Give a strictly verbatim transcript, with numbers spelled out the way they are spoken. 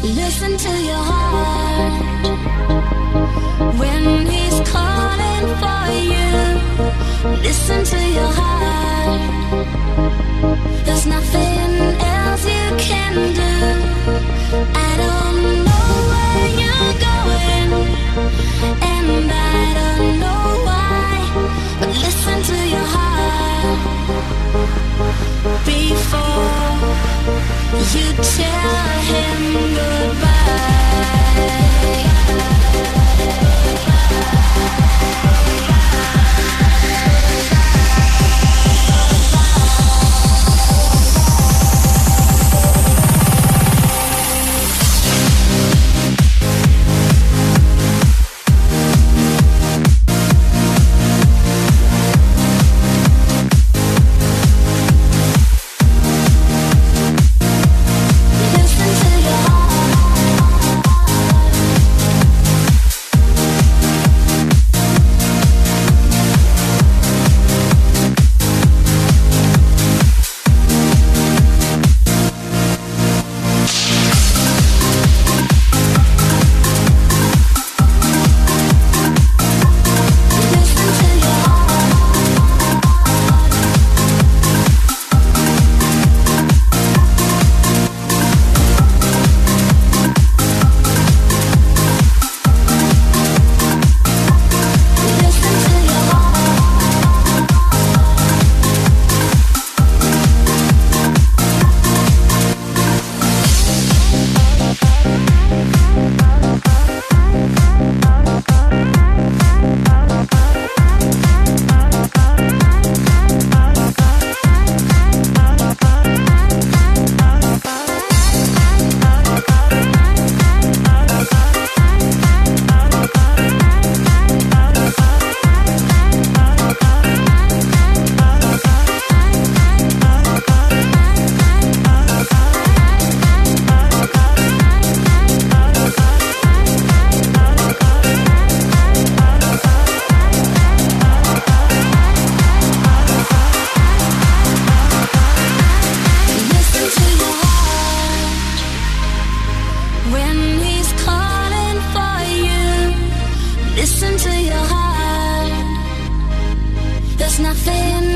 Listen to your heart when he's calling for you. Listen to your heart. There's nothing else you can do. I don't know where you're going, and I don't know why, but listen to your heart before you tell him goodbye. Listen to your heart. There's nothing